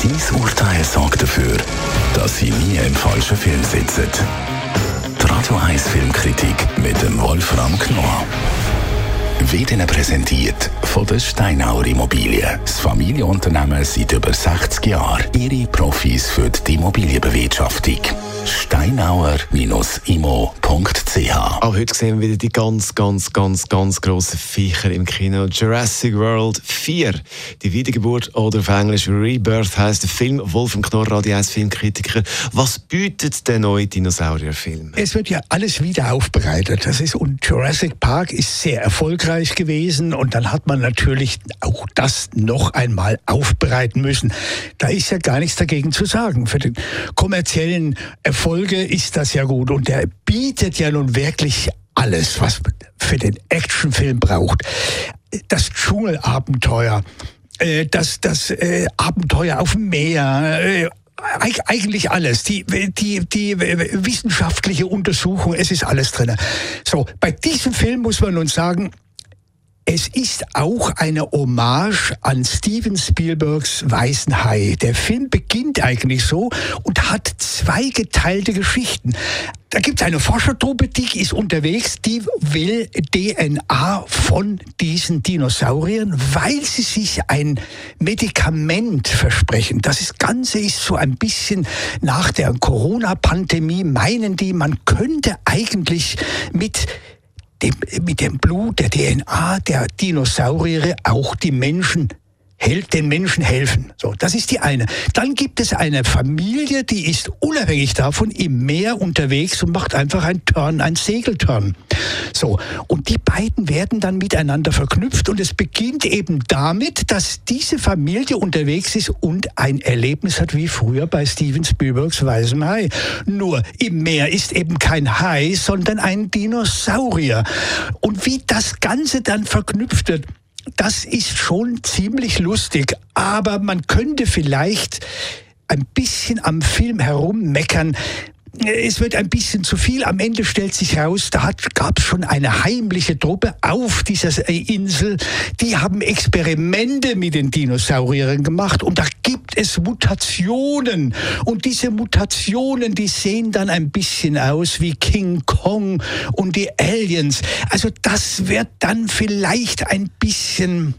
Sein Urteil sorgt dafür, dass Sie nie im falschen Film sitzen. Die Radio 1 Filmkritik mit dem Wolfram Knorr wird Ihnen präsentiert von der Steinauer Immobilien. Das Familienunternehmen seit über 60 Jahren. Ihre Profis für die Immobilienbewirtschaftung. Steinauer-immo.ch. Auch heute sehen wir wieder die ganz grossen Viecher im Kino. Jurassic World 4. Die Wiedergeburt oder auf Englisch Rebirth heisst der Film. Wolfram Knorr, Radio 1 Filmkritiker. Was bietet der neue Dinosaurierfilm? Es wird ja alles wieder aufbereitet. Und Jurassic Park ist sehr erfolgreich gewesen und dann hat man natürlich auch das noch einmal aufbereiten müssen. Da ist ja gar nichts dagegen zu sagen. Für den kommerziellen Erfolge ist das ja gut und der bietet ja nun wirklich alles, was man für den Actionfilm braucht. Das Dschungelabenteuer, das Abenteuer auf dem Meer, eigentlich alles. Die wissenschaftliche Untersuchung, es ist alles drin. So, bei diesem Film muss man nun sagen, es ist auch eine Hommage an Steven Spielbergs Weißen Hai. Der Film beginnt eigentlich so und hat zweigeteilte Geschichten. Da gibt es eine Forschertruppe, die ist unterwegs, die will DNA von diesen Dinosauriern, weil sie sich ein Medikament versprechen. Das Ganze ist so ein bisschen nach der Corona-Pandemie, meinen die, man könnte eigentlich mit dem Blut, der DNA der Dinosaurier auch den Menschen helfen. So, das ist die eine. Dann gibt es eine Familie, die ist unabhängig davon im Meer unterwegs und macht einfach einen Segelturn. So, und die beiden werden dann miteinander verknüpft und es beginnt eben damit, dass diese Familie unterwegs ist und ein Erlebnis hat wie früher bei Steven Spielbergs Weißem Hai. Nur im Meer ist eben kein Hai, sondern ein Dinosaurier. Und wie das Ganze dann verknüpft wird, das ist schon ziemlich lustig, aber man könnte vielleicht ein bisschen am Film herummeckern. Es wird ein bisschen zu viel. Am Ende stellt sich raus, gab es schon eine heimliche Truppe auf dieser Insel. Die haben Experimente mit den Dinosauriern gemacht und da gibt es Mutationen. Und diese Mutationen, die sehen dann ein bisschen aus wie King Kong und die Aliens. Also das wird dann vielleicht ein bisschen,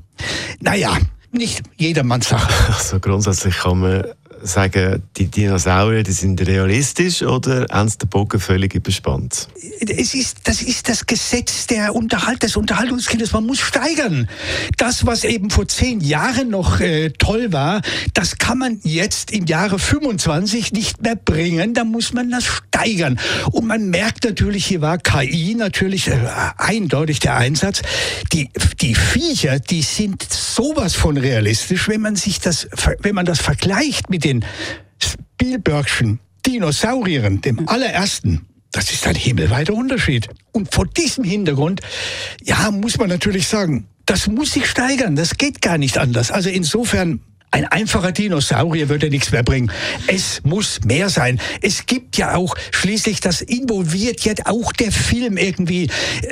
nicht jedermanns Sache. Also grundsätzlich kann man sagen, die Dinosaurier, die sind realistisch oder haben sie den Bogen völlig überspannt? Das ist das Gesetz des Unterhaltungskinos. Man muss steigern. Das, was eben vor 10 Jahren noch toll war, das kann man jetzt im Jahre 25 nicht mehr bringen. Da muss man das steigern. Und man merkt natürlich, hier war KI natürlich eindeutig der Einsatz. Die Viecher, die sind sowas von realistisch, wenn man das vergleicht mit den Spielbergschen Dinosauriern, dem allerersten. Das ist ein himmelweiter Unterschied. Und vor diesem Hintergrund, muss man natürlich sagen, das muss sich steigern. Das geht gar nicht anders. Also insofern, ein einfacher Dinosaurier würde nichts mehr bringen. Es muss mehr sein. Es gibt ja auch, schließlich, das involviert jetzt auch der Film irgendwie,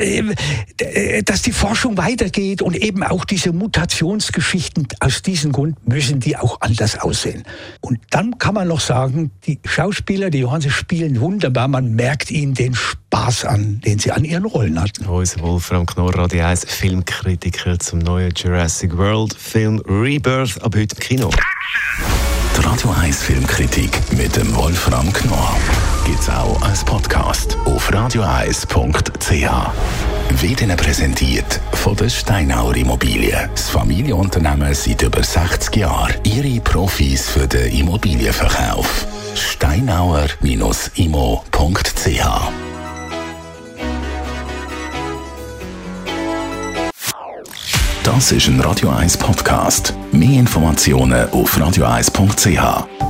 dass die Forschung weitergeht und eben auch diese Mutationsgeschichten, aus diesem Grund müssen die auch anders aussehen. Und dann kann man noch sagen, die Schauspieler, die Johannes spielen wunderbar, man merkt ihnen den Spaß an, den sie an ihren Rollen hatten. Unser Wolfram Knorr, Radio 1 Filmkritiker zum neuen Jurassic World Film Rebirth, ab heute im Kino. Die Radio 1 Filmkritik mit dem Wolfram Knorr gibt's auch als Podcast auf radio1.ch. Wird Ihnen präsentiert von der Steinauer Immobilien. Das Familienunternehmen seit über 60 Jahren. Ihre Profis für den Immobilienverkauf. Steinauer-immo.ch. Das ist ein Radio 1 Podcast. Mehr Informationen auf radio1.ch.